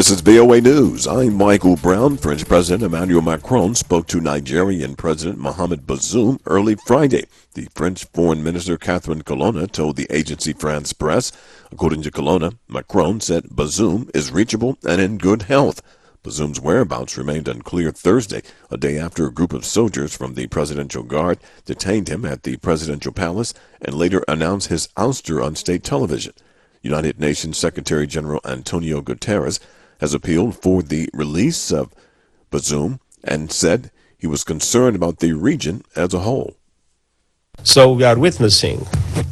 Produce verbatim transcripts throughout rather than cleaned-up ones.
This is V O A News. I'm Michael Brown. French President Emmanuel Macron spoke to Nigerian President Mohamed Bazoum early Friday. The French Foreign Minister Catherine Colonna told the agency France Presse. According to Colonna, Macron said Bazoum is reachable and in good health. Bazoum's whereabouts remained unclear Thursday, a day after a group of soldiers from the Presidential Guard detained him at the presidential palace and later announced his ouster on state television. United Nations Secretary General Antonio Guterres has appealed for the release of Bazoum and said he was concerned about the region as a whole. So we are witnessing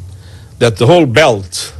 that the whole belt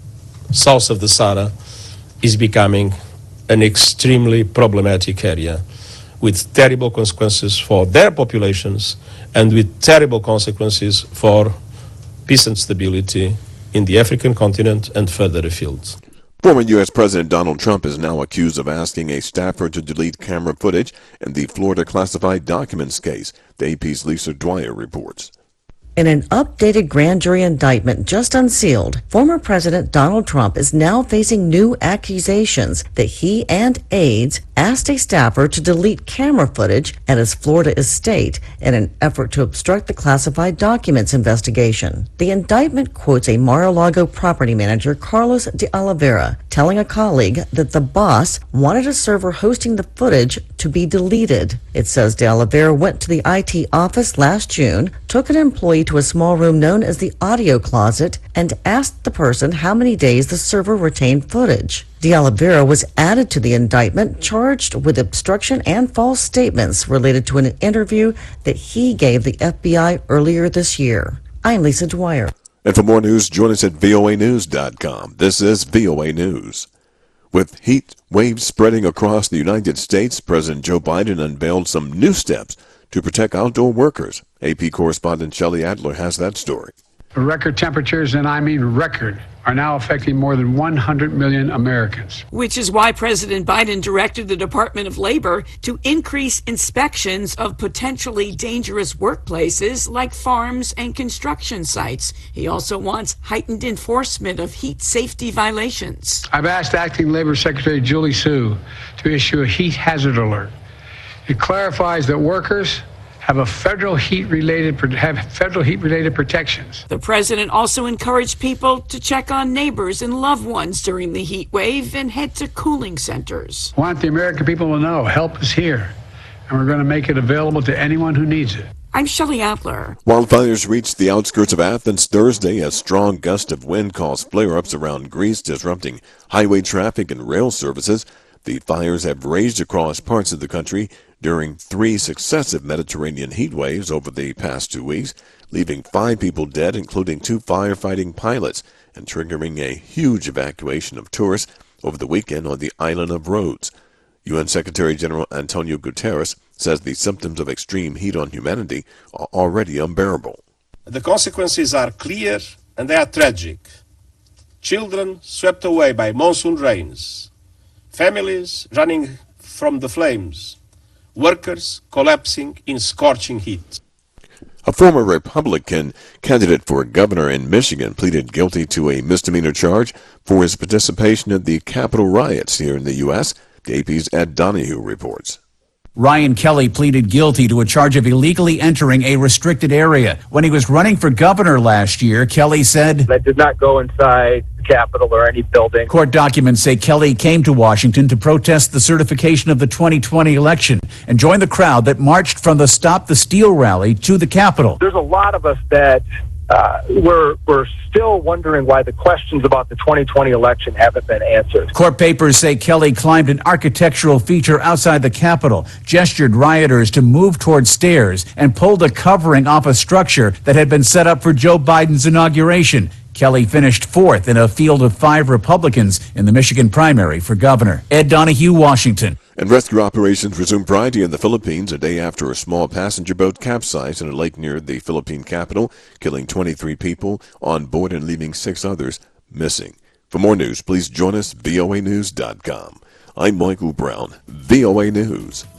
south of the Sahara is becoming an extremely problematic area with terrible consequences for their populations and with terrible consequences for peace and stability in the African continent and further afield. Former U S President Donald Trump is now accused of asking a staffer to delete camera footage in the Florida classified documents case, the A P's Lisa Dwyer reports. In an updated grand jury indictment just unsealed, former President Donald Trump is now facing new accusations that he and aides asked a staffer to delete camera footage at his Florida estate in an effort to obstruct the classified documents investigation. The indictment quotes a Mar-a-Lago property manager, Carlos de Oliveira, telling a colleague that the boss wanted a server hosting the footage to be deleted. It says de Oliveira went to the I T office last June, took an employee to a small room known as the audio closet, and asked the person how many days the server retained footage. De Oliveira was added to the indictment, charged with obstruction and false statements related to an interview that he gave the F B I earlier this year. I'm Lisa Dwyer. And for more news, join us at V O A news dot com. This is V O A News. With heat waves spreading across the United States, President Joe Biden unveiled some new steps to protect outdoor workers. A P correspondent Shelley Adler has that story. Record temperatures, and I mean record, are now affecting more than one hundred million Americans. Which is why President Biden directed the Department of Labor to increase inspections of potentially dangerous workplaces like farms and construction sites. He also wants heightened enforcement of heat safety violations. I've asked Acting Labor Secretary Julie Su to issue a heat hazard alert. It clarifies that workers have a federal heat-related have federal heat-related protections. The president also encouraged people to check on neighbors and loved ones during the heat wave and head to cooling centers. I want the American people to know help is here, and we're going to make it available to anyone who needs it. I'm Shelley Adler. Wildfires reached the outskirts of Athens Thursday as strong gusts of wind caused flare-ups around Greece, disrupting highway traffic and rail services. The fires have raged across parts of the country during three successive Mediterranean heat waves over the past two weeks, leaving five people dead, including two firefighting pilots, and triggering a huge evacuation of tourists over the weekend on the island of Rhodes. U N Secretary General Antonio Guterres says the symptoms of extreme heat on humanity are already unbearable. The consequences are clear and they are tragic. Children swept away by monsoon rains, families running from the flames, workers collapsing in scorching heat. A former Republican candidate for governor in Michigan pleaded guilty to a misdemeanor charge for his participation in the Capitol riots here in the U S The A P's Ed Donahue reports. Ryan Kelly pleaded guilty to a charge of illegally entering a restricted area. When he was running for governor last year, Kelly said, "I did not go inside the Capitol or any building." Court documents say Kelly came to Washington to protest the certification of the twenty twenty election and joined the crowd that marched from the Stop the Steal rally to the Capitol. There's a lot of us that uh, we're, we're still wondering why the questions about the twenty twenty election haven't been answered. Court papers say Kelly climbed an architectural feature outside the Capitol, gestured rioters to move toward stairs, and pulled a covering off a structure that had been set up for Joe Biden's inauguration. Kelly finished fourth in a field of five Republicans in the Michigan primary for governor. Ed Donahue, Washington. And rescue operations resumed Friday in the Philippines, a day after a small passenger boat capsized in a lake near the Philippine capital, killing twenty-three people on board and leaving six others missing. For more news, please join us, V O A news dot com. I'm Michael Brown, V O A News.